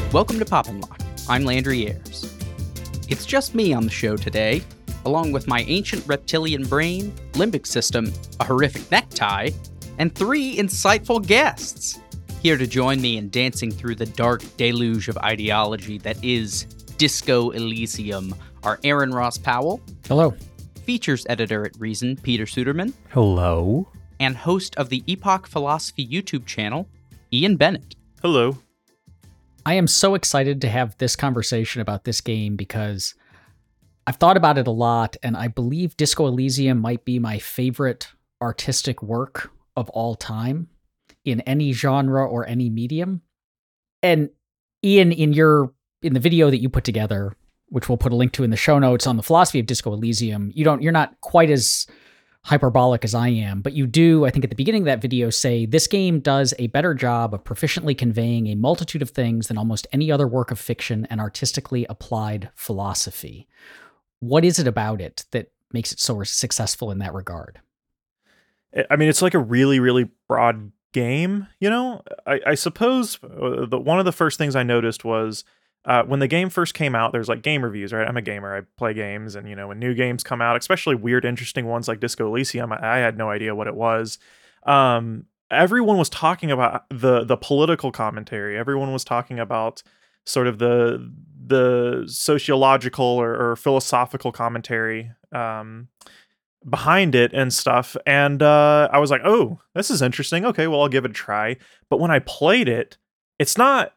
Welcome to Poppin' Lock. I'm Landry Ayers. It's just me on the show today, along with my ancient reptilian brain, limbic system, a horrific necktie, and 3 insightful guests. Here to join me in dancing through the dark deluge of ideology that is Disco Elysium are Aaron Ross Powell. Hello. Features editor at Reason, Peter Suderman. Hello. And host of the Epoch Philosophy YouTube channel, Ian Bennett. Hello. I am so excited to have this conversation about this game because I've thought about it a lot, and I believe Disco Elysium might be my favorite artistic work of all time in any genre or any medium. And Ian, in the video that you put together, which we'll put a link to in the show notes on the philosophy of Disco Elysium, you're not quite as hyperbolic as I am, but you do, I think at the beginning of that video, say this game does a better job of proficiently conveying a multitude of things than almost any other work of fiction and artistically applied philosophy. What is it about it that makes it so successful in that regard? I mean, it's like a really, really broad game, you know? I suppose one of the first things I noticed was when the game first came out, there's like game reviews, right? I'm a gamer. I play games. And, when new games come out, especially weird, interesting ones like Disco Elysium, I had no idea what it was. Everyone was talking about the political commentary. Everyone was talking about sort of the sociological or philosophical commentary behind it and stuff. And I was like, oh, this is interesting. Okay, well, I'll give it a try. But when I played it, it's not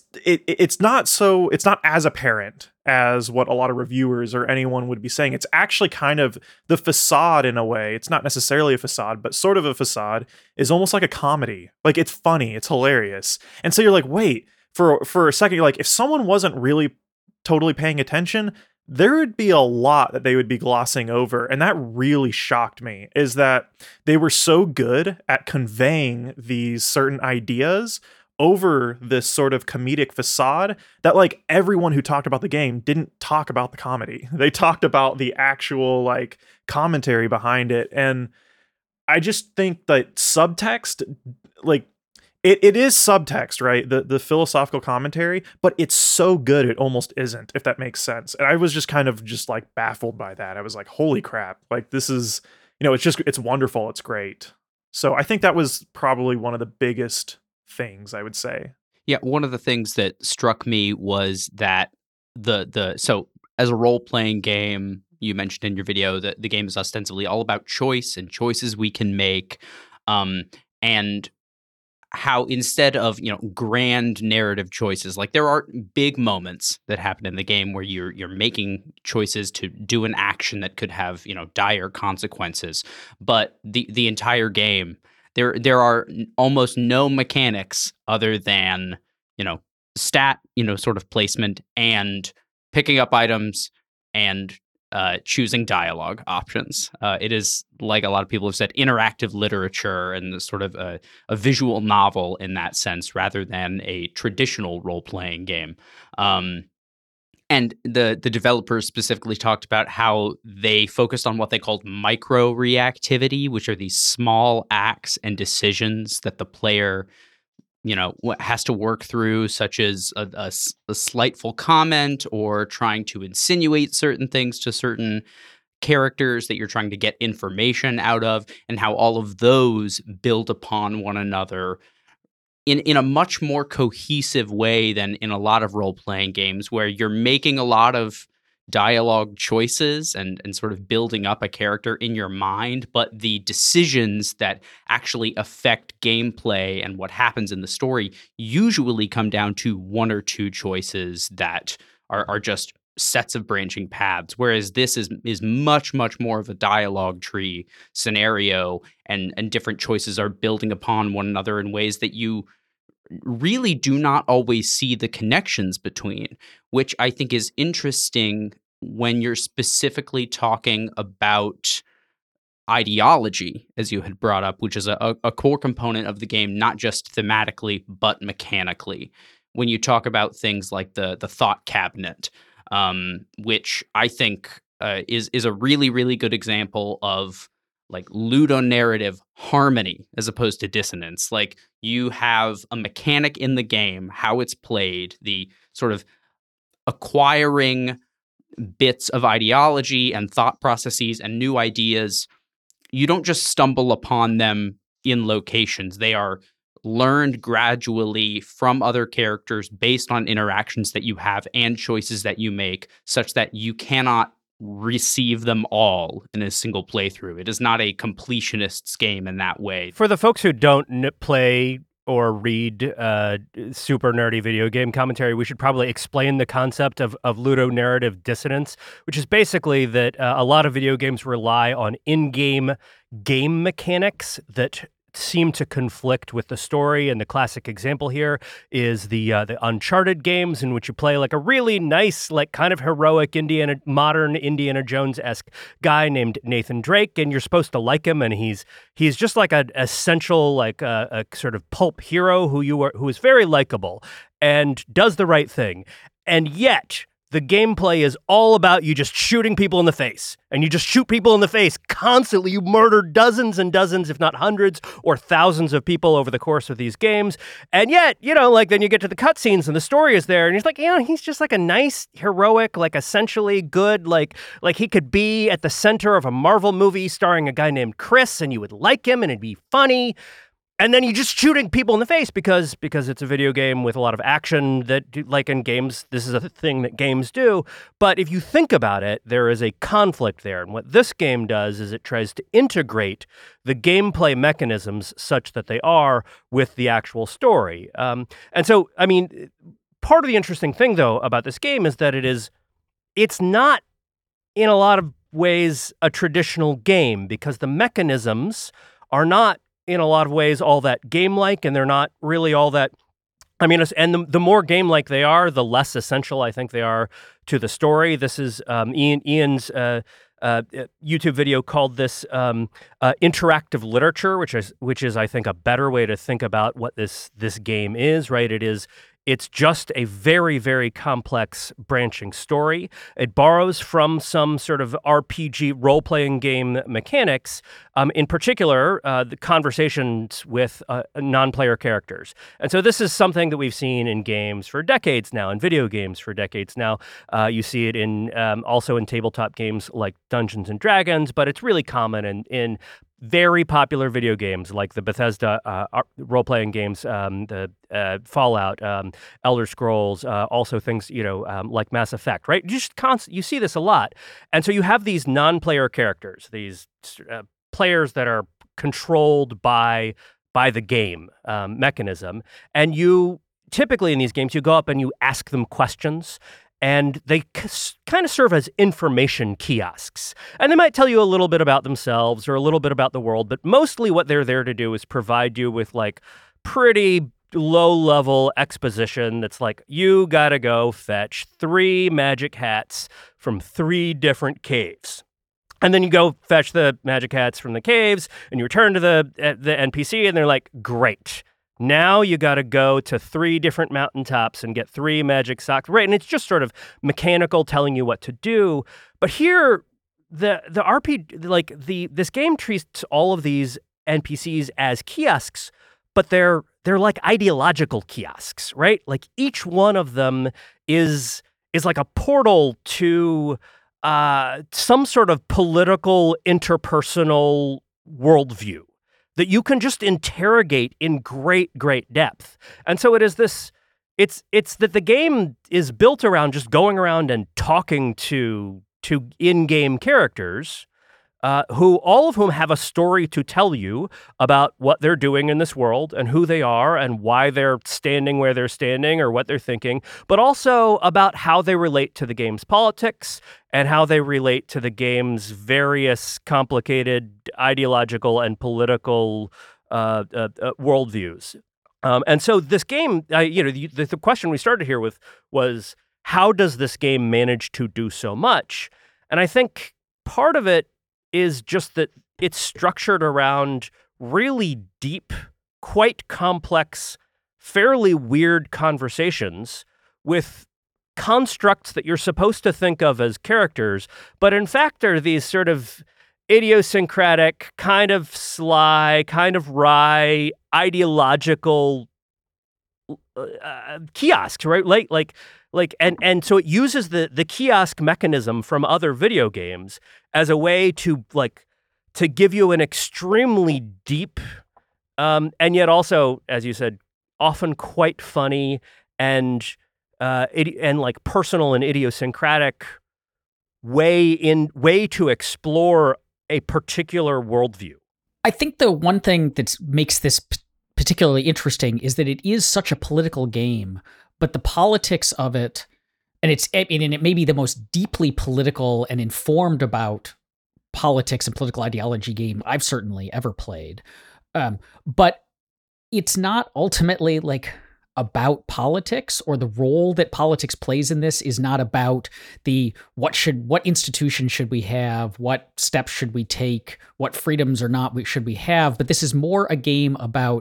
as apparent as what a lot of reviewers or anyone would be saying. It's actually kind of the facade in a way. It's not necessarily a facade, but sort of a facade is almost like a comedy. Like, it's funny, it's hilarious. And so you're like, wait, for a second, you're like, if someone wasn't really totally paying attention, there would be a lot that they would be glossing over. And that really shocked me, is that they were so good at conveying these certain ideas over this sort of comedic facade that like everyone who talked about the game didn't talk about the comedy. They talked about the actual like commentary behind it. And I just think that subtext, like it is subtext, right? The philosophical commentary, but it's so good it almost isn't, if that makes sense. And I was just kind of just like baffled by that. I was like, holy crap. Like this is, it's wonderful. It's great. So I think that was probably one of the biggest things, I would say. Yeah, one of the things that struck me was that so as a role-playing game, you mentioned in your video that the game is ostensibly all about choice and choices we can make, and how instead of grand narrative choices, like there are big moments that happen in the game where you're making choices to do an action that could have dire consequences, but the entire game, there are almost no mechanics other than stat sort of placement and picking up items and choosing dialogue options. It is, like a lot of people have said, interactive literature and sort of a visual novel in that sense, rather than a traditional role-playing game. And the developers specifically talked about how they focused on what they called micro-reactivity, which are these small acts and decisions that the player has to work through, such as a slightful comment or trying to insinuate certain things to certain characters that you're trying to get information out of, and how all of those build upon one another in a much more cohesive way than in a lot of role-playing games, where you're making a lot of dialogue choices and sort of building up a character in your mind, but the decisions that actually affect gameplay and what happens in the story usually come down to one or two choices that are just sets of branching paths, whereas this is much, much more of a dialogue tree scenario, and different choices are building upon one another in ways that you really do not always see the connections between, which I think is interesting when you're specifically talking about ideology, as you had brought up, which is a core component of the game, not just thematically, but mechanically. When you talk about things like the thought cabinet, which I think is a really, really good example of like ludonarrative harmony as opposed to dissonance. Like you have a mechanic in the game, how it's played, the sort of acquiring bits of ideology and thought processes and new ideas. You don't just stumble upon them in locations. They are learned gradually from other characters based on interactions that you have and choices that you make, such that you cannot receive them all in a single playthrough. It is not a completionist's game in that way. For the folks who don't play or read super nerdy video game commentary, we should probably explain the concept of ludonarrative dissonance, which is basically that a lot of video games rely on in-game game mechanics that seem to conflict with the story. And the classic example here is the Uncharted games, in which you play like a really nice, like kind of heroic modern Indiana Jones-esque guy named Nathan Drake, and you're supposed to like him, and he's just like an essential, like a sort of pulp hero who is very likable and does the right thing. And yet the gameplay is all about you just shooting people in the face, and you just shoot people in the face constantly. You murder dozens and dozens, if not hundreds or thousands of people over the course of these games. And yet, like then you get to the cutscenes and the story is there, and you're like, he's just like a nice, heroic, like essentially good, like he could be at the center of a Marvel movie starring a guy named Chris, and you would like him and it'd be funny. And then you're just shooting people in the face because it's a video game with a lot of action that, like in games, this is a thing that games do. But if you think about it, there is a conflict there. And what this game does is it tries to integrate the gameplay mechanisms such that they are with the actual story. And so, I mean, part of the interesting thing, though, about this game is that it's not, in a lot of ways, a traditional game, because the mechanisms are not, in a lot of ways, all that game-like, and they're not really all that, I mean, and the more game-like they are, the less essential I think they are to the story. This is Ian's YouTube video called this interactive literature, which is I think a better way to think about what this game is, right? It's just a very, very complex branching story. It borrows from some sort of RPG role-playing game mechanics, in particular, the conversations with non-player characters. And so this is something that we've seen in games for decades now, in video games for decades now. You see it in also in tabletop games like Dungeons & Dragons, but it's really common in very popular video games like the Bethesda role-playing games, the Fallout, Elder Scrolls, also things, like Mass Effect, right? You see this a lot. And so you have these non-player characters, these players that are controlled by the game mechanism. And you typically in these games, you go up and you ask them questions, and they kind of serve as information kiosks. And they might tell you a little bit about themselves or a little bit about the world, but mostly what they're there to do is provide you with like pretty low-level exposition that's like, you gotta go fetch 3 magic hats from 3 different caves. And then you go fetch the magic hats from the caves, and you return to the NPC, and they're like, great. Now you got to go to 3 different mountaintops and get 3 magic socks. Right, and it's just sort of mechanical, telling you what to do. But here, the RPG, like this game treats all of these NPCs as kiosks, but they're like ideological kiosks, right? Like each one of them is like a portal to some sort of political, interpersonal worldview that you can just interrogate in great, great depth. And so it is this, it's that the game is built around just going around and talking to in-game characters, who all of whom have a story to tell you about what they're doing in this world and who they are and why they're standing where they're standing or what they're thinking, but also about how they relate to the game's politics and how they relate to the game's various complicated ideological and political worldviews. And so this game, the question we started here with was, how does this game manage to do so much? And I think part of it is just that it's structured around really deep, quite complex, fairly weird conversations with constructs that you're supposed to think of as characters, but in fact are these sort of idiosyncratic, kind of sly, kind of wry, ideological kiosks, right? And so it uses the kiosk mechanism from other video games as a way to give you an extremely deep, and yet also, as you said, often quite funny and like personal and idiosyncratic way to explore a particular worldview. I think the one thing that makes this particularly interesting is that it is such a political game, but the politics of it, and it may be the most deeply political and informed about politics and political ideology game I've certainly ever played. But it's not ultimately like about politics, or the role that politics plays in this is not about what institution should we have, what steps should we take, what freedoms or not should we have, but this is more a game about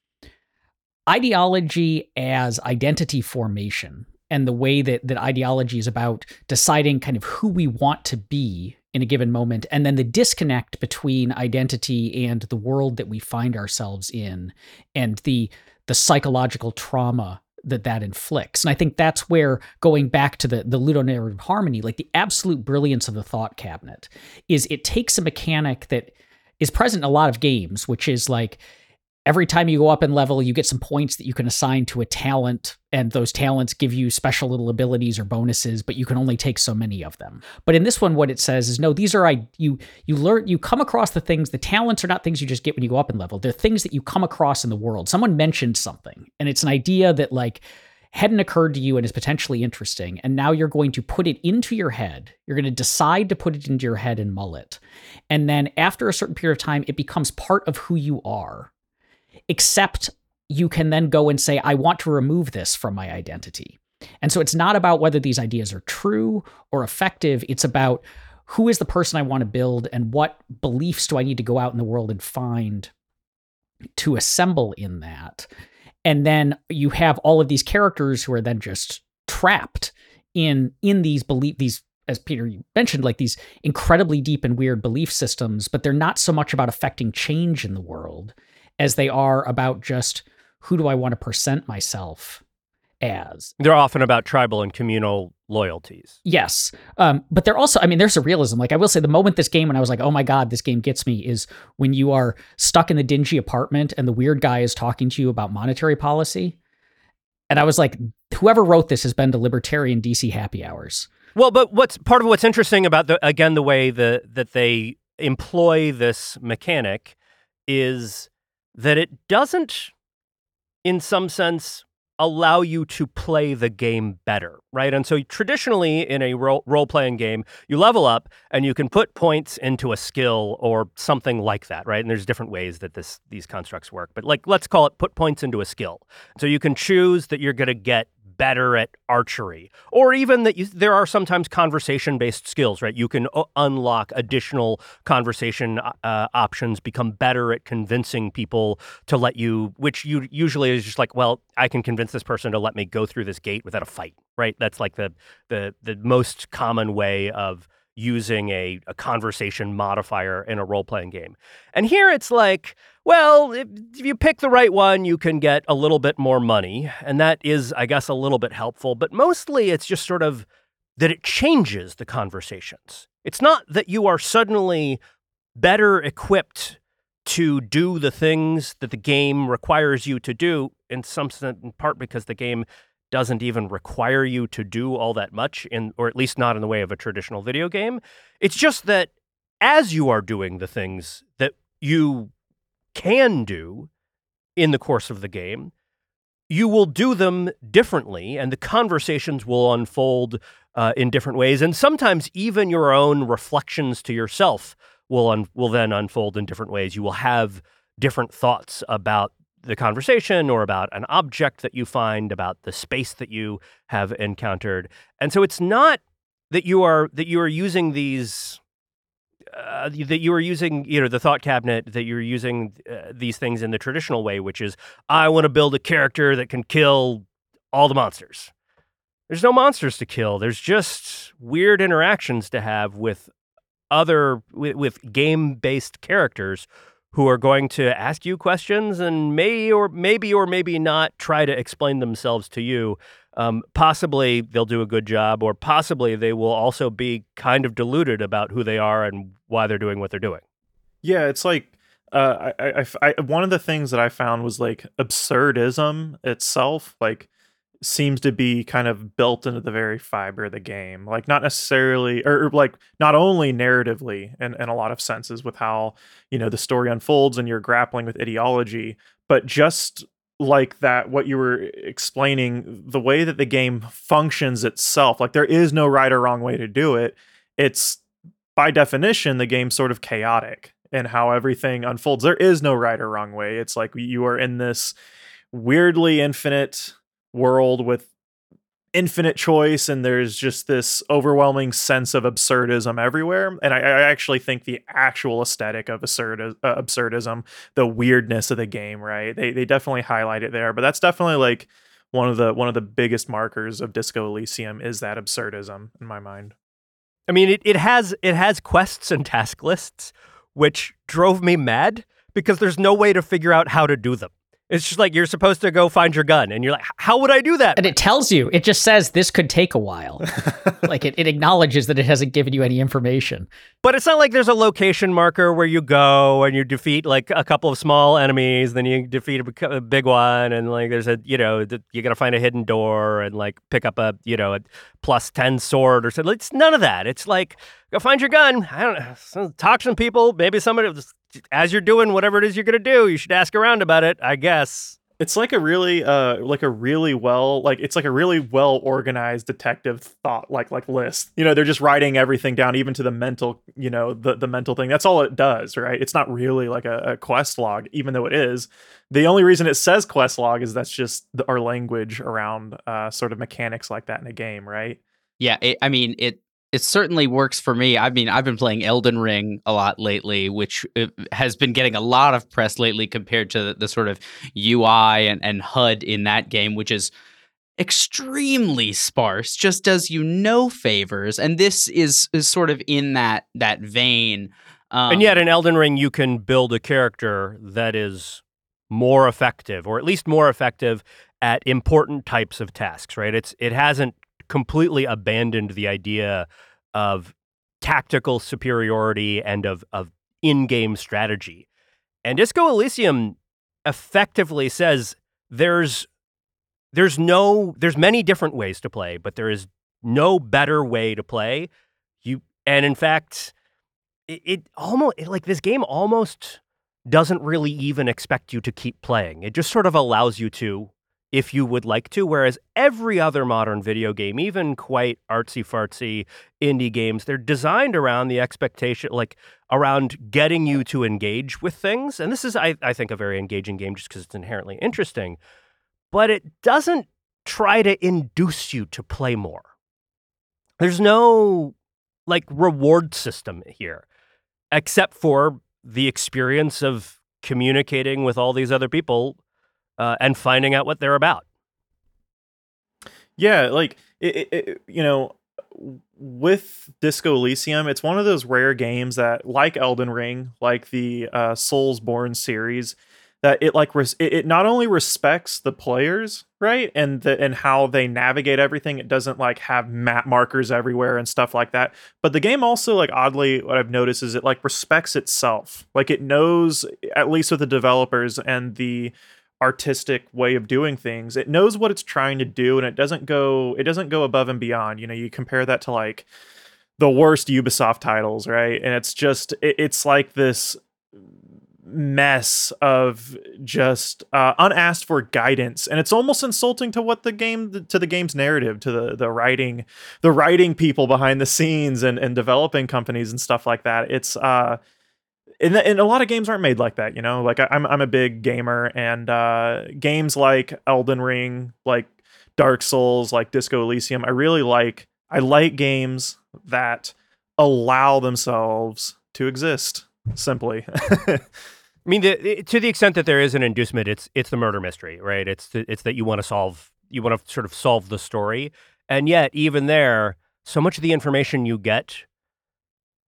ideology as identity formation, and the way that ideology is about deciding kind of who we want to be in a given moment, and then the disconnect between identity and the world that we find ourselves in, and the psychological trauma that inflicts. And I think that's where, going back to the ludonarrative harmony, like the absolute brilliance of the Thought Cabinet is it takes a mechanic that is present in a lot of games, which is like, every time you go up in level, you get some points that you can assign to a talent, and those talents give you special little abilities or bonuses, but you can only take so many of them. But in this one, what it says is, no, these are, you come across the things, the talents are not things you just get when you go up in level. They're things that you come across in the world. Someone mentioned something, and it's an idea that like hadn't occurred to you and is potentially interesting, and now you're going to put it into your head. You're going to decide to put it into your head and mull it. And then after a certain period of time, it becomes part of who you are. Except you can then go and say, I want to remove this from my identity. And so it's not about whether these ideas are true or effective. It's about who is the person I want to build, and what beliefs do I need to go out in the world and find to assemble in that. And then you have all of these characters who are then just trapped in these these, as Peter you mentioned, like these incredibly deep and weird belief systems, but they're not so much about affecting change in the world as they are about just, who do I want to present myself as? They're often about tribal and communal loyalties. Yes. But they're also, I mean, there's a realism. Like, I will say, the moment this game, when I was like, oh my God, this game gets me, is when you are stuck in the dingy apartment and the weird guy is talking to you about monetary policy. And I was like, whoever wrote this has been to libertarian DC happy hours. Well, but what's interesting about the way that they employ this mechanic is that it doesn't, in some sense, allow you to play the game better, right? And so traditionally in a role-playing game, you level up and you can put points into a skill or something like that, right? And there's different ways that these constructs work. But like, let's call it put points into a skill. So you can choose that you're going to get better at archery, or even that there are sometimes conversation-based skills, right? You can unlock additional conversation options, become better at convincing people to let you, which you usually is just like, well, I can convince this person to let me go through this gate without a fight, right? That's like the most common way of using a conversation modifier in a role-playing game. And here it's like, well, if you pick the right one, you can get a little bit more money. And that is, I guess, a little bit helpful. But mostly it's just sort of that it changes the conversations. It's not that you are suddenly better equipped to do the things that the game requires you to do, in part because the game doesn't even require you to do all that much, or at least not in the way of a traditional video game. It's just that as you are doing the things that you can do in the course of the game, you will do them differently, and the conversations will unfold in different ways. And sometimes even your own reflections to yourself will then unfold in different ways. You will have different thoughts about the conversation, or about an object that you find, about the space that you have encountered. And so it's not that you are using these that you are using, the Thought Cabinet, that you're using these things in the traditional way, which is, I want to build a character that can kill all the monsters. There's no monsters to kill. There's just weird interactions to have with with game-based characters who are going to ask you questions and maybe not try to explain themselves to you. Possibly they'll do a good job, or possibly they will also be kind of deluded about who they are and why they're doing what they're doing. Yeah, it's like one of the things that I found was like absurdism itself, like seems to be kind of built into the very fiber of the game. Like not necessarily, or like not only narratively in a lot of senses with how, the story unfolds and you're grappling with ideology, but just like that, what you were explaining, the way that the game functions itself, like there is no right or wrong way to do it. It's by definition, the game's sort of chaotic in how everything unfolds. There is no right or wrong way. It's like you are in this weirdly infinite world with infinite choice, and there's just this overwhelming sense of absurdism everywhere. And I actually think the actual aesthetic of absurdism, the weirdness of the game, right? They definitely highlight it there. But that's definitely like one of the biggest markers of Disco Elysium is that absurdism in my mind. I mean, it has quests and task lists, which drove me mad because there's no way to figure out how to do them. It's just like you're supposed to go find your gun, and you're like, how would I do that? And it tells you, it just says this could take a while. Like it acknowledges that it hasn't given you any information. But it's not like there's a location marker where you go and you defeat like a couple of small enemies, then you defeat a big one, and like there's you got to find a hidden door and like pick up a +10 sword or something. It's none of that. It's like, go find your gun. I don't know, talk to some people. Maybe somebody, as you're doing whatever it is you're going to do, you should ask around about it, I guess. It's like a really well organized detective thought like list. They're just writing everything down, even to the mental, the mental thing. That's all it does, right? It's not really like a quest log, even though it is. The only reason it says quest log is that's just our language around sort of mechanics like that in a game, right? Yeah, it certainly works for me. I mean, I've been playing Elden Ring a lot lately, which has been getting a lot of press lately compared to the sort of UI and HUD in that game, which is extremely sparse, just does you no favors. And this is sort of in that vein. And yet in Elden Ring, you can build a character that is more effective, or at least more effective at important types of tasks, right? It hasn't completely abandoned the idea of tactical superiority and of in-game strategy. And Disco Elysium effectively says there's many different ways to play, but there is no better way to play. And in fact, this game almost doesn't really even expect you to keep playing. It just sort of allows you to, if you would like to, whereas every other modern video game, even quite artsy-fartsy indie games, they're designed around the expectation, like around getting you to engage with things. And this is, I think, a very engaging game just because it's inherently interesting. But it doesn't try to induce you to play more. There's no, reward system here, except for the experience of communicating with all these other people and finding out what they're about. Yeah, with Disco Elysium, it's one of those rare games that, like Elden Ring, like the Soulsborne series, that it not only respects the players, right, and how they navigate everything. It doesn't have map markers everywhere and stuff like that. But the game also, oddly, what I've noticed is it respects itself. It knows, at least with the developers and the artistic way of doing things, it knows what it's trying to do, and it doesn't go above and beyond. You compare that to the worst Ubisoft titles, right? And it's just it's like this mess of just unasked for guidance, and it's almost insulting to the game's narrative, to the writing people behind the scenes and developing companies and stuff like that. It's and a lot of games aren't made like that, I'm a big gamer, and games like Elden Ring, like Dark Souls, like Disco Elysium, I like games that allow themselves to exist, simply. I mean, to the extent that there is an inducement, it's the murder mystery, right? It's that you want to sort of solve the story, and yet even there, so much of the information you get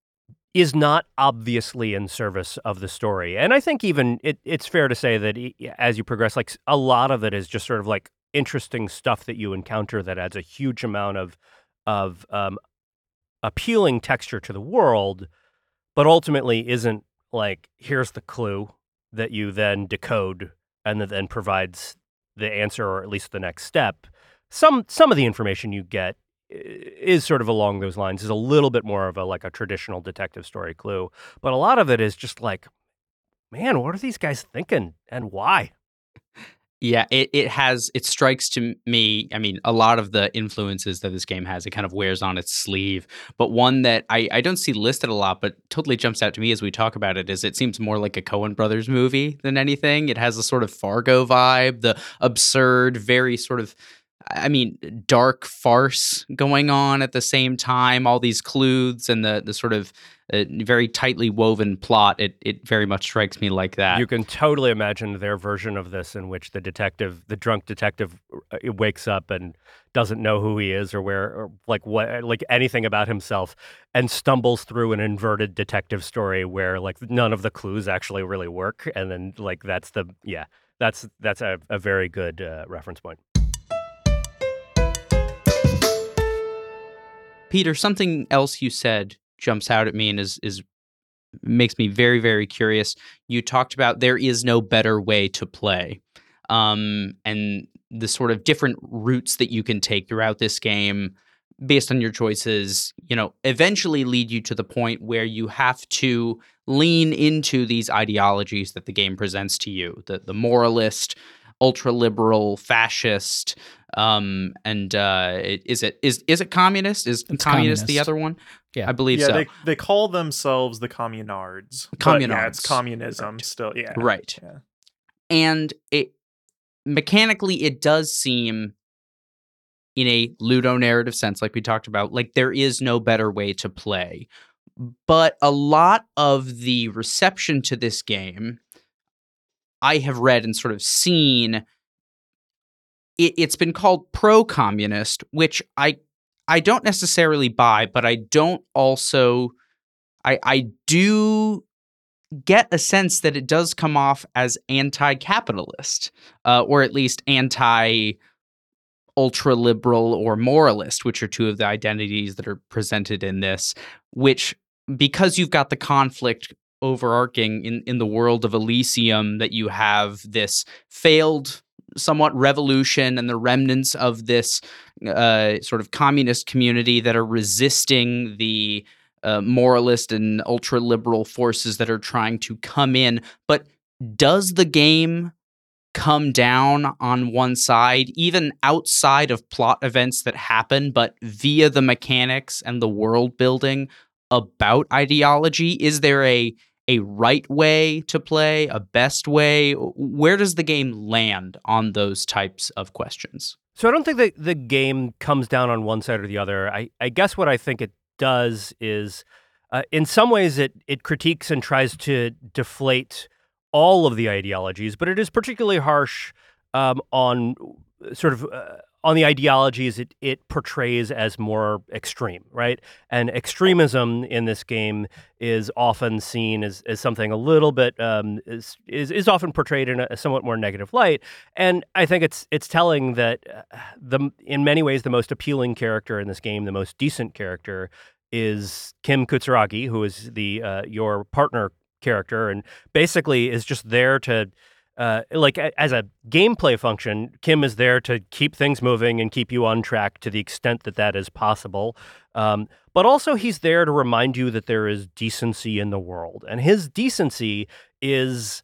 is not obviously in service of the story. And I think even it's fair to say that as you progress, like a lot of it is just sort of like interesting stuff that you encounter that adds a huge amount of appealing texture to the world, but ultimately isn't like, here's the clue that you then decode and that then provides the answer or at least the next step. Some of the information you get is sort of along those lines, is a little bit more of a traditional detective story clue. But a lot of it is just like, man, what are these guys thinking and why? Yeah, it strikes to me, I mean, a lot of the influences that this game has, it kind of wears on its sleeve. But one that I don't see listed a lot, but totally jumps out to me as we talk about it, is it seems more like a Coen Brothers movie than anything. It has a sort of Fargo vibe, the absurd, very sort of, I mean, dark farce going on at the same time, all these clues and the sort of very tightly woven plot. It very much strikes me like that. You can totally imagine their version of this in which the drunk detective wakes up and doesn't know who he is or where, or like anything about himself, and stumbles through an inverted detective story where like none of the clues actually really work. And then like that's a very good reference point. Peter, something else you said jumps out at me and is makes me very, very curious. You talked about there is no better way to play, and the sort of different routes that you can take throughout this game based on your choices, eventually lead you to the point where you have to lean into these ideologies that the game presents to you, the moralist, ultra-liberal, fascist, and is it communist? Is It's communist the communist. other one? Yeah. I believe so. They call themselves the communards. But yeah, it's Communards. communism Right. still. Yeah. Right. Yeah. And it mechanically, it does seem, in a ludonarrative sense, like we talked about, like there is no better way to play. But a lot of the reception to this game, I have read and sort of seen, it's been called pro-communist, which I don't necessarily buy, but I don't also, I do get a sense that it does come off as anti-capitalist, or at least anti-ultra-liberal or moralist, which are two of the identities that are presented in this, which, because you've got the conflict overarching in the world of Elysium, that you have this failed somewhat revolution and the remnants of this sort of communist community that are resisting the moralist and ultra-liberal forces that are trying to come in. But does the game come down on one side, even outside of plot events that happen, but via the mechanics and the world building about ideology? Is there a right way to play, a best way? Where does the game land on those types of questions? So I don't think that the game comes down on one side or the other. I guess what I think it does is, in some ways, it critiques and tries to deflate all of the ideologies, but it is particularly harsh on sort of on the ideologies it portrays as more extreme, right? And extremism in this game is often seen as something a little bit is often portrayed in a somewhat more negative light. And I think it's telling that in many ways the most appealing character in this game, the most decent character, is Kim Kutsuragi, who is the your partner character, and basically is just there to as a gameplay function. Kim is there to keep things moving and keep you on track to the extent that is possible. But also he's there to remind you that there is decency in the world, and his decency is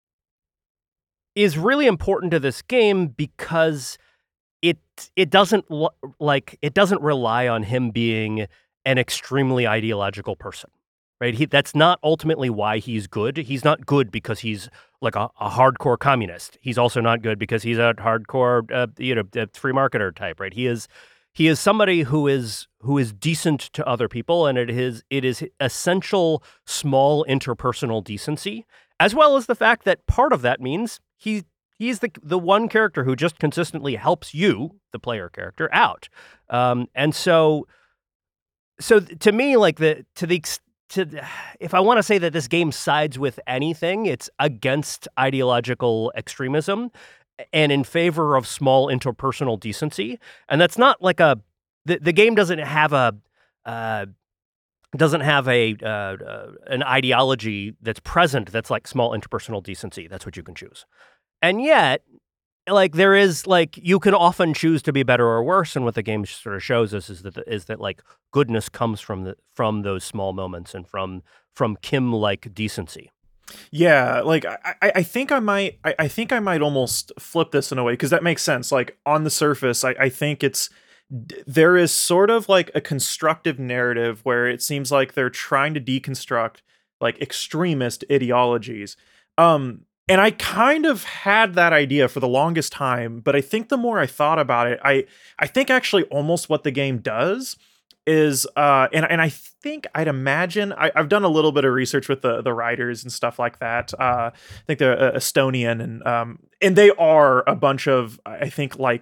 really important to this game because it doesn't rely on him being an extremely ideological person. Right? That's not ultimately why he's good. He's not good because he's like a hardcore communist. He's also not good because he's a hardcore, free marketer type. Right? He is somebody who is decent to other people, and it is essential small interpersonal decency, as well as the fact that part of that means he's the one character who just consistently helps you, the player character, out. And so to me, like if I want to say that this game sides with anything, it's against ideological extremism and in favor of small interpersonal decency. And that's not like the game doesn't have an ideology that's present that's like small interpersonal decency. That's what you can choose. And yet, like, there is, like, you can often choose to be better or worse, and what the game sort of shows us is that like goodness comes from those small moments and from Kim-like decency. Yeah, like I think I might almost flip this in a way, because that makes sense. Like, on the surface, I think there is sort of like a constructive narrative where it seems like they're trying to deconstruct like extremist ideologies. And I kind of had that idea for the longest time, but I think the more I thought about it, I think actually almost what the game does is, and I think I'd imagine, I've done a little bit of research with the writers and stuff like that. I think they're Estonian, and they are a bunch of, I think, like,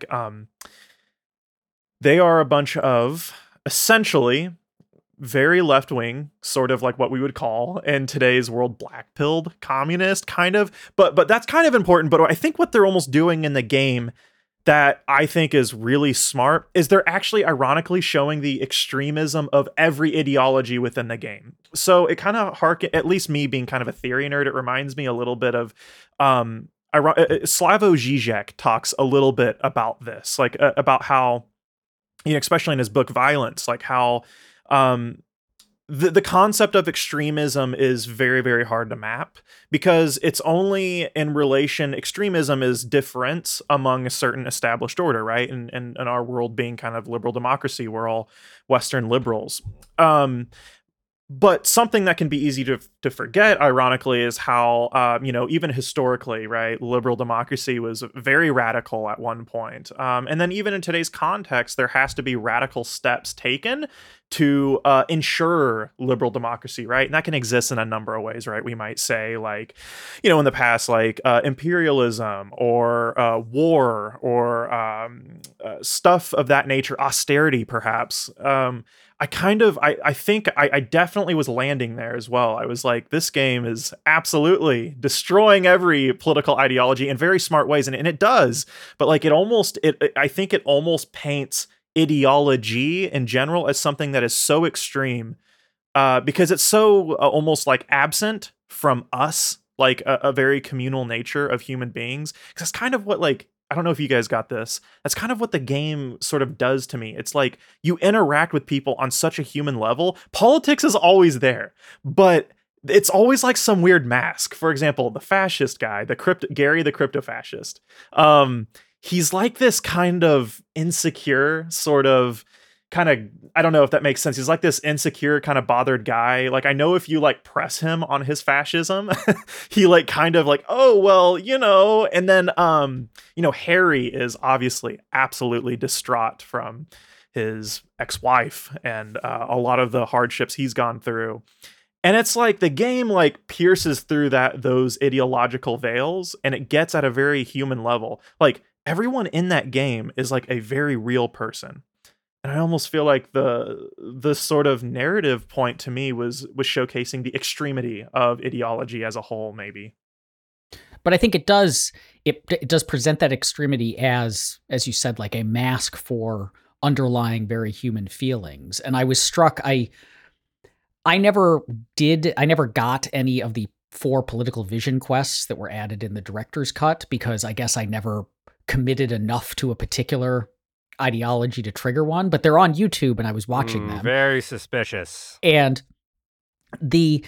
they are a bunch of essentially very left-wing, sort of like what we would call in today's world black-pilled communist, kind of. But that's kind of important. But I think what they're almost doing in the game that I think is really smart is they're actually ironically showing the extremism of every ideology within the game. So it kind of at least me being kind of a theory nerd, it reminds me a little bit of Slavoj Žižek talks a little bit about this, like about how, you know, especially in his book Violence, like how the concept of extremism is very, very hard to map, because it's only in relation, extremism is different among a certain established order, right? And in our world being kind of liberal democracy, we're all Western liberals. But something that can be easy to forget, ironically, is how, you know, even historically, right, liberal democracy was very radical at one point. And then even in today's context, there has to be radical steps taken to ensure liberal democracy, right? And that can exist in a number of ways, right? We might say, like, you know, in the past, like imperialism or war or stuff of that nature, austerity, perhaps. I think I definitely was landing there as well. I was like, this game is absolutely destroying every political ideology in very smart ways. And it does, but like I think it almost paints ideology in general as something that is so extreme because it's so almost like absent from us, like a very communal nature of human beings. Because that's kind of what, like, I don't know if you guys got this. That's kind of what the game sort of does to me. It's like you interact with people on such a human level. Politics is always there, but it's always like some weird mask. For example, the fascist guy, Gary the crypto fascist. He's like this kind of insecure sort of I don't know if that makes sense. He's like this insecure kind of bothered guy. Like, I know if you like press him on his fascism, he like kind of like, oh, well, you know, and then, you know, Harry is obviously absolutely distraught from his ex-wife and a lot of the hardships he's gone through. And it's like the game like pierces through those ideological veils, and it gets at a very human level. Like, everyone in that game is like a very real person. And I almost feel like the sort of narrative point to me was showcasing the extremity of ideology as a whole, maybe. But I think it does present that extremity as you said, like a mask for underlying very human feelings. And I was struck, I never got any of the 4 political vision quests that were added in the director's cut, because I guess I never committed enough to a particular ideology to trigger one, but they're on YouTube and I was watching them. Very suspicious. And the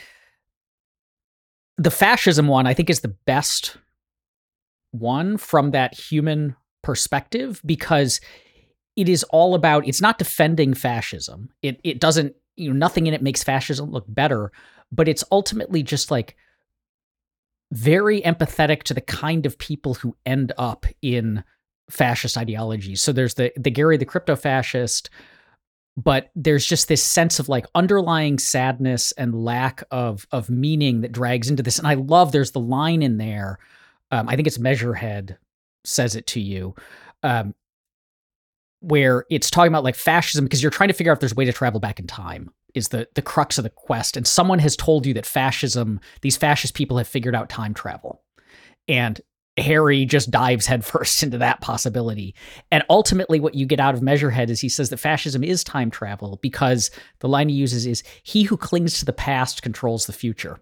fascism one, I think, is the best one from that human perspective, because it is all about, it's not defending fascism. It doesn't, you know, nothing in it makes fascism look better, but it's ultimately just like very empathetic to the kind of people who end up in fascist ideologies. So there's the Gary the crypto fascist, but there's just this sense of like underlying sadness and lack of meaning that drags into this. And I love, there's the line in there, I think it's Measurehead says it to you, where it's talking about like fascism, because you're trying to figure out if there's a way to travel back in time, is the crux of the quest. And someone has told you that these fascist people have figured out time travel. And Harry just dives headfirst into that possibility. And ultimately what you get out of Measurehead is he says that fascism is time travel, because the line he uses is, he who clings to the past controls the future.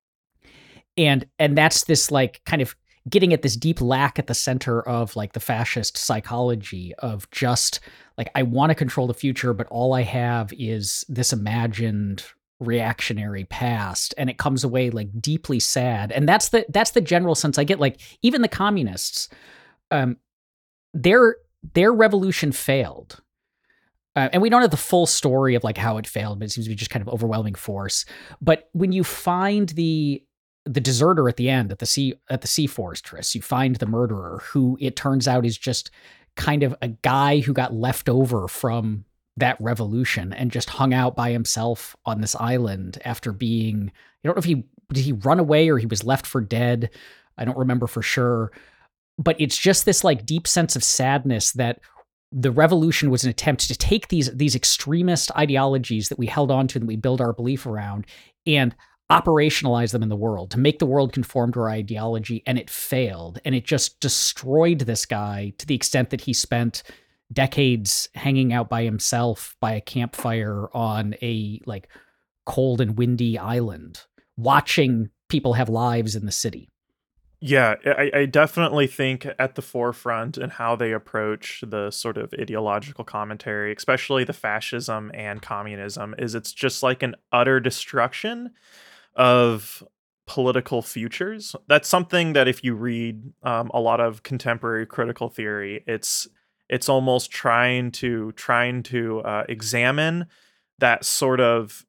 And that's this like kind of getting at this deep lack at the center of like the fascist psychology of just like, I want to control the future, but all I have is this imagined reactionary past, and it comes away like deeply sad. And that's the general sense I get. Like even the communists, their revolution failed. And we don't have the full story of like how it failed, but it seems to be just kind of overwhelming force. But when you find the deserter at the end at the sea fortress, you find the murderer, who it turns out is just kind of a guy who got left over from that revolution and just hung out by himself on this island after being, I don't know if did he run away or he was left for dead. I don't remember for sure, but it's just this like deep sense of sadness that the revolution was an attempt to take these extremist ideologies that we held on to and we build our belief around and operationalize them in the world, to make the world conform to our ideology, and it failed. And it just destroyed this guy to the extent that he spent decades hanging out by himself by a campfire on a like cold and windy island, watching people have lives in the city. Yeah, I definitely think at the forefront in how they approach the sort of ideological commentary, especially the fascism and communism, is it's just like an utter destruction of political futures. That's something that if you read a lot of contemporary critical theory, it's almost trying to examine that sort of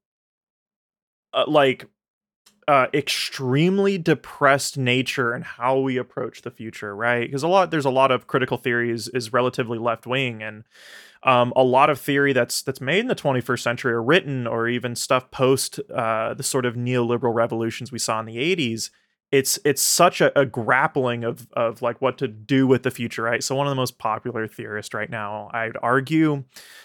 extremely depressed nature and how we approach the future, right? Because there's a lot of critical theory is relatively left wing, and a lot of theory that's made in the 21st century or written or even stuff post the sort of neoliberal revolutions we saw in the 80s. It's such a grappling of like what to do with the future, right? So one of the most popular theorists right now, I'd argue,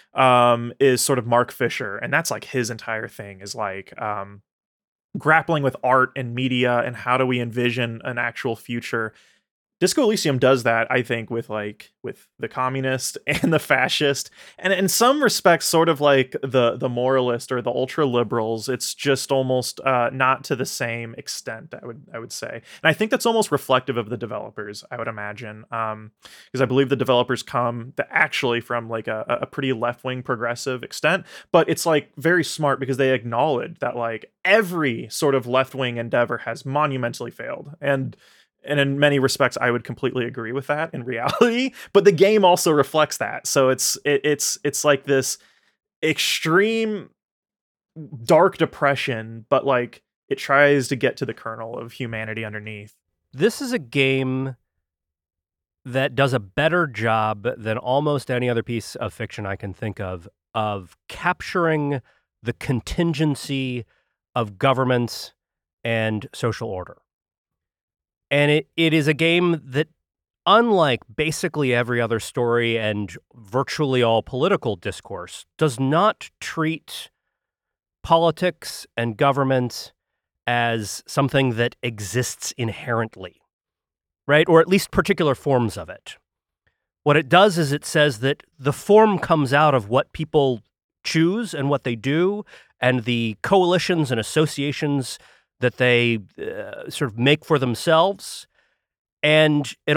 is sort of Mark Fisher, and that's like his entire thing is like grappling with art and media and how do we envision an actual future. Disco Elysium does that, I think, with the communist and the fascist, and in some respects, sort of like the moralist or the ultra liberals. It's just almost not to the same extent, I would say, and I think that's almost reflective of the developers, I would imagine, because I believe the developers come actually from like a pretty left wing progressive extent, but it's like very smart because they acknowledge that like every sort of left wing endeavor has monumentally failed, and in many respects, I would completely agree with that in reality. But the game also reflects that. So it's like this extreme dark depression, but like it tries to get to the kernel of humanity underneath. This is a game that does a better job than almost any other piece of fiction I can think of capturing the contingency of governments and social order. And it is a game that, unlike basically every other story and virtually all political discourse, does not treat politics and government as something that exists inherently, right? Or at least particular forms of it. What it does is it says that the form comes out of what people choose and what they do, and the coalitions and associations that they sort of make for themselves. And it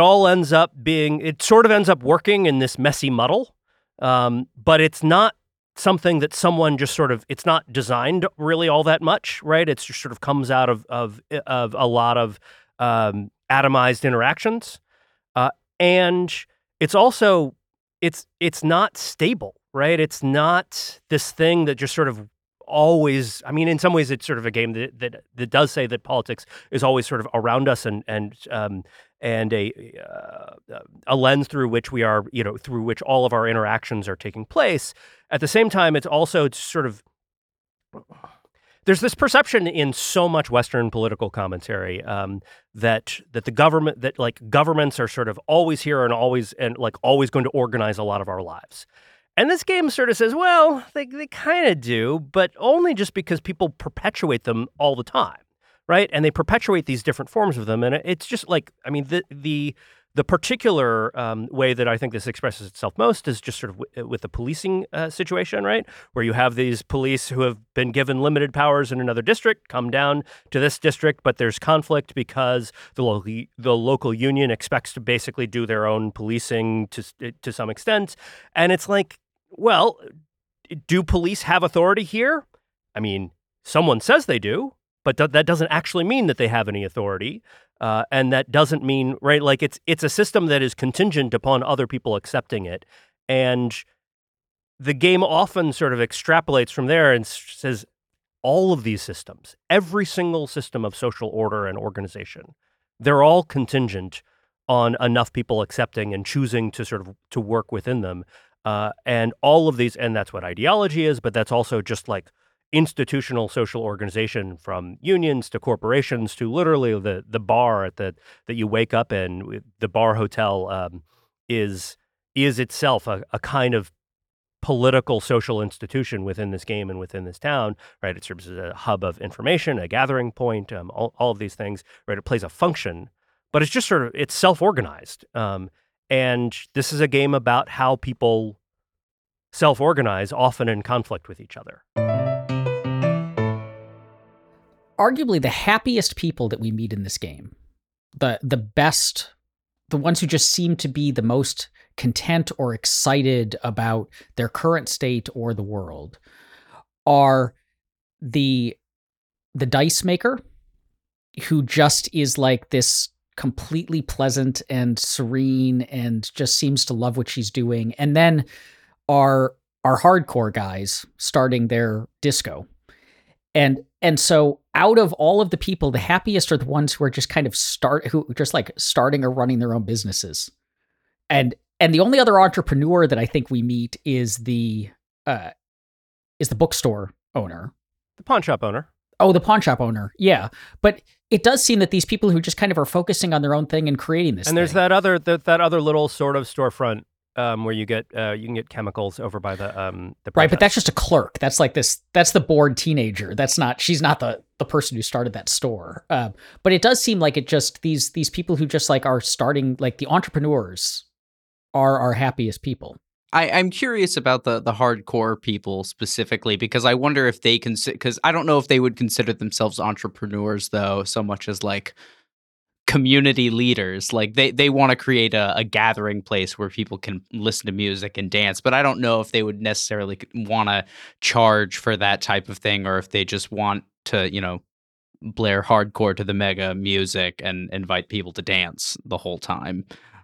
sort of ends up working in this messy muddle. But it's not something that someone just sort of, it's not designed really all that much, right? It just sort of comes out of a lot of atomized interactions. And it's also, it's not stable, right? It's not this thing that just sort of always, I mean, in some ways, it's sort of a game that does say that politics is always sort of around us and a lens through which we are, through which all of our interactions are taking place. At the same time, it's also sort of, there's this perception in so much Western political commentary that the government, that like governments are sort of always here and always going to organize a lot of our lives. And this game sort of says, well, they kind of do, but only just because people perpetuate them all the time, right? And they perpetuate these different forms of them, and it's just like, I mean, the particular way that I think this expresses itself most is just sort of with the policing situation, right? Where you have these police who have been given limited powers in another district come down to this district, but there's conflict because the local union expects to basically do their own policing to some extent. And it's like, well, do police have authority here? I mean, someone says they do, but that doesn't actually mean that they have any authority. And that doesn't mean, right, like it's a system that is contingent upon other people accepting it. And the game often sort of extrapolates from there and says all of these systems, every single system of social order and organization, they're all contingent on enough people accepting and choosing to sort of to work within them. And all of these, and that's what ideology is, but that's also just like institutional social organization, from unions to corporations to literally the bar that you wake up in. The bar hotel is itself a kind of political social institution within this game and within this town, right? It serves as a hub of information, a gathering point, all of these things, right? It plays a function, but it's just sort of, it's self-organized. And this is a game about how people self-organize, often in conflict with each other. Arguably the happiest people that we meet in this game, the best, the ones who just seem to be the most content or excited about their current state or the world, are the dice maker, who just is like this completely pleasant and serene and just seems to love what she's doing. And then our hardcore guys starting their disco. And so out of all of the people, the happiest are the ones who are just kind of starting or running their own businesses. And the only other entrepreneur that I think we meet is the bookstore owner. The pawn shop owner. Oh, the pawn shop owner. Yeah. But it does seem that these people who just kind of are focusing on their own thing and creating this and there's that other little sort of storefront where you can get chemicals over by the right, but that's just a clerk. That's like this. That's the bored teenager. She's not the person who started that store. But it does seem like it just these people who just like are starting, like the entrepreneurs are our happiest people. I'm curious about the hardcore people specifically, because I wonder if they because I don't know if they would consider themselves entrepreneurs though, so much as like community leaders. Like they want to create a gathering place where people can listen to music and dance, but I don't know if they would necessarily want to charge for that type of thing, or if they just want to, blare hardcore to the mega music and invite people to dance the whole time.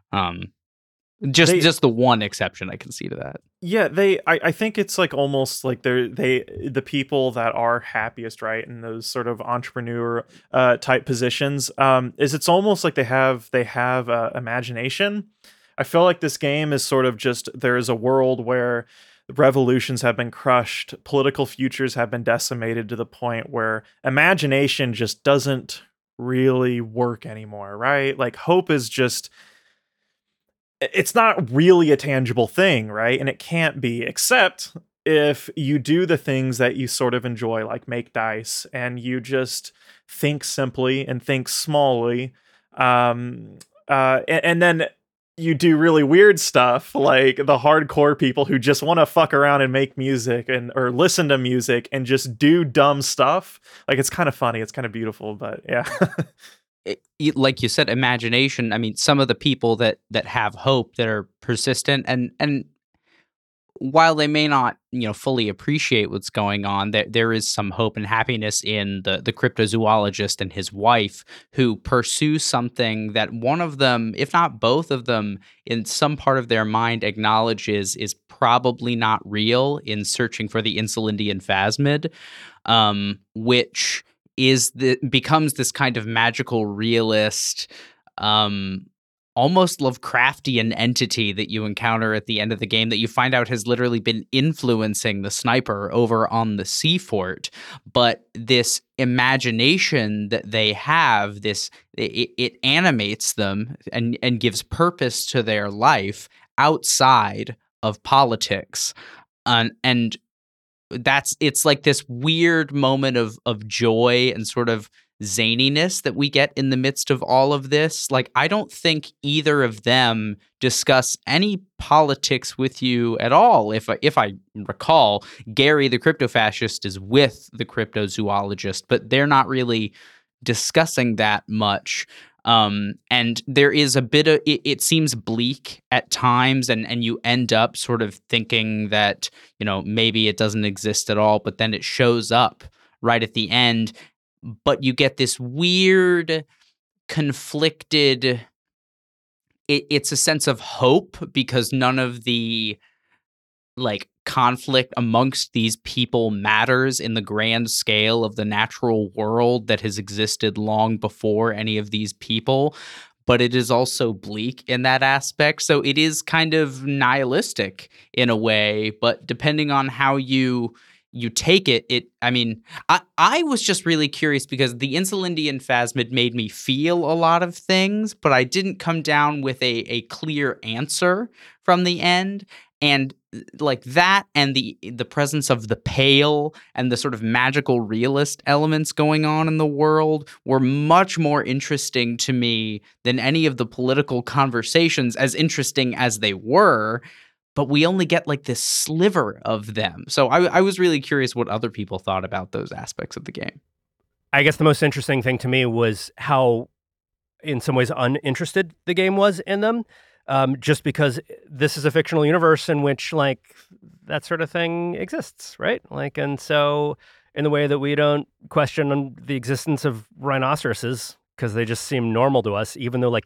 Just the one exception I can see to that. Yeah, I think it's like almost like the people that are happiest, right, in those sort of entrepreneur type positions, is it's almost like they have imagination. I feel like this game is sort of just, there is a world where revolutions have been crushed, political futures have been decimated to the point where imagination just doesn't really work anymore, right? Like hope is just, it's not really a tangible thing, right? And it can't be, except if you do the things that you sort of enjoy, like make dice, and you just think simply and think smallly. And then you do really weird stuff, like the hardcore people who just want to fuck around and make music or listen to music and just do dumb stuff. Like, it's kind of funny. It's kind of beautiful, but yeah. Like you said, imagination. I mean, some of the people that have hope, that are persistent, and while they may not, fully appreciate what's going on, there is some hope and happiness in the cryptozoologist and his wife, who pursue something that one of them, if not both of them, in some part of their mind acknowledges is probably not real, in searching for the Insulindian phasmid, which becomes this kind of magical realist almost Lovecraftian entity that you encounter at the end of the game that you find out has literally been influencing the sniper over on the sea fort. But this imagination that they have, it animates them and gives purpose to their life outside of politics. And it's like this weird moment of joy and sort of zaniness that we get in the midst of all of this. Like, I don't think either of them discuss any politics with you at all. If I recall, Gary the crypto-fascist is with the cryptozoologist, but they're not really discussing that much. And there is a bit of it seems bleak at times, and you end up sort of thinking that, maybe it doesn't exist at all, but then it shows up right at the end. But you get this weird, conflicted, it's a sense of hope because none of the conflict amongst these people matters in the grand scale of the natural world that has existed long before any of these people. But it is also bleak in that aspect. So it is kind of nihilistic in a way, but depending on how you take it, I was just really curious because the Insulindian Phasmid made me feel a lot of things, but I didn't come down with a clear answer from the end. And like that and the presence of the Pale and the sort of magical realist elements going on in the world were much more interesting to me than any of the political conversations, as interesting as they were. But we only get like this sliver of them. So I was really curious what other people thought about those aspects of the game. I guess the most interesting thing to me was how, in some ways, uninterested the game was in them. Just because this is a fictional universe in which, that sort of thing exists, right? And so in the way that we don't question the existence of rhinoceroses because they just seem normal to us, even though,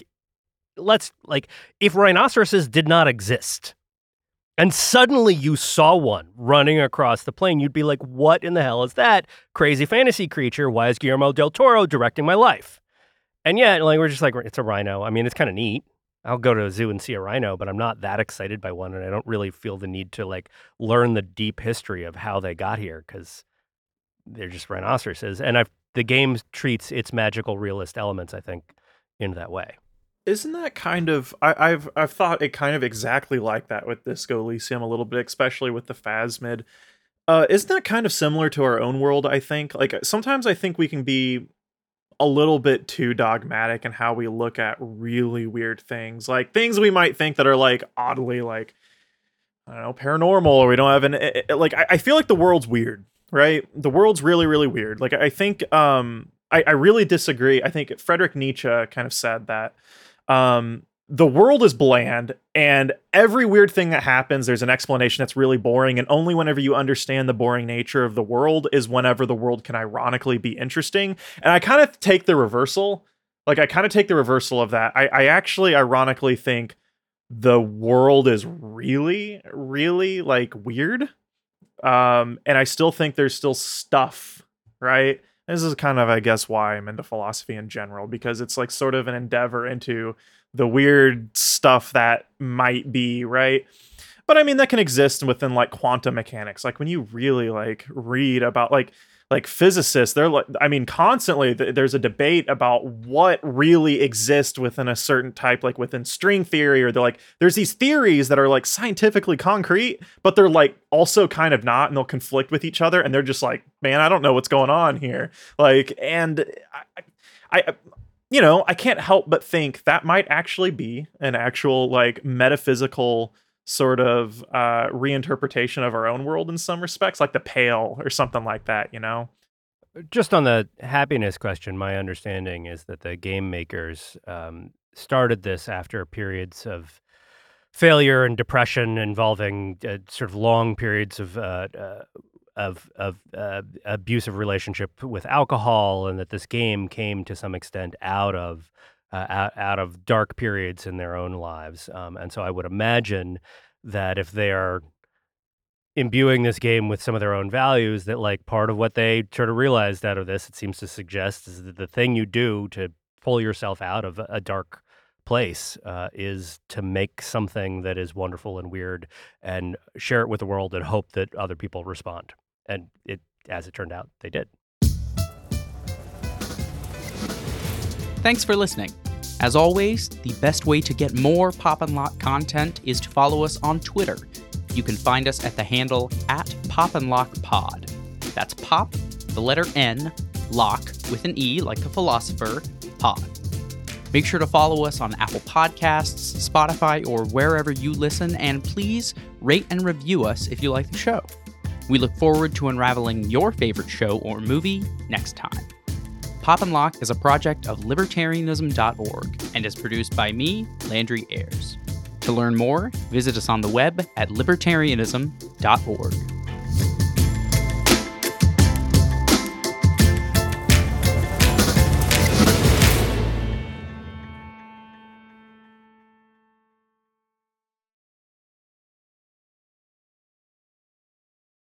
if rhinoceroses did not exist, and suddenly you saw one running across the plain, you'd be like, what in the hell is that crazy fantasy creature? Why is Guillermo del Toro directing my life? And yet, we're just like, it's a rhino. I mean, it's kind of neat. I'll go to a zoo and see a rhino, but I'm not that excited by one, and I don't really feel the need to, learn the deep history of how they got here, because they're just rhinoceroses. And the game treats its magical realist elements, I think, in that way. Isn't that kind of I've thought it kind of exactly like that with Disco Elysium a little bit, especially with the Phasmid. Isn't that kind of similar to our own world, I think? Sometimes I think we can be a little bit too dogmatic in how we look at really weird things. Things we might think that are oddly I don't know, paranormal, or we don't have I feel like the world's weird, right? The world's really, really weird. I think I really disagree. I think Friedrich Nietzsche kind of said that the world is bland, and every weird thing that happens, there's an explanation that's really boring, and only whenever you understand the boring nature of the world is whenever the world can ironically be interesting. And I kind of take the reversal. I kind of take the reversal of that. I actually ironically think the world is really, really weird. And I still think there's still stuff, right? This is kind of, I guess, why I'm into philosophy in general, because it's sort of an endeavor into the weird stuff that might be, right? But I mean, that can exist within quantum mechanics. When you really read about physicists, they're constantly there's a debate about what really exists within a certain type, within string theory, or there's these theories that are scientifically concrete, but they're also kind of not, and they'll conflict with each other, and they're just man, I don't know what's going on here. And I can't help but think that might actually be an actual metaphysical sort of reinterpretation of our own world in some respects, like the Pale or something like that, Just on the happiness question, my understanding is that the game makers started this after periods of failure and depression involving sort of long periods of abusive relationship with alcohol, and that this game came to some extent out of dark periods in their own lives. And so I would imagine that if they are imbuing this game with some of their own values, that part of what they sort of realized out of this, it seems to suggest, is that the thing you do to pull yourself out of a dark place is to make something that is wonderful and weird and share it with the world and hope that other people respond. And as it turned out, they did. Thanks for listening. As always, the best way to get more Pop and Lock content is to follow us on Twitter. You can find us at the handle @PopandLockPod. That's Pop, the letter N, Lock with an E like the philosopher, Pod. Make sure to follow us on Apple Podcasts, Spotify, or wherever you listen, and please rate and review us if you like the show. We look forward to unraveling your favorite show or movie next time. Pop and Lock is a project of libertarianism.org and is produced by me, Landry Ayres. To learn more, visit us on the web at libertarianism.org.